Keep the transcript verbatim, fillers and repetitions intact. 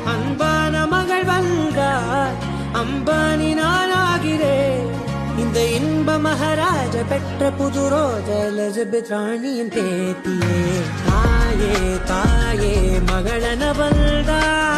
அன்பான மகள் வந்தார், அம்பானி நானாகிறேன். இந்த இன்ப மகாராஜ பெற்ற புது ரோஜ எலிசபெத் ராணியின் பேத்தியே. தாயே தாயே மகளன வந்தார்.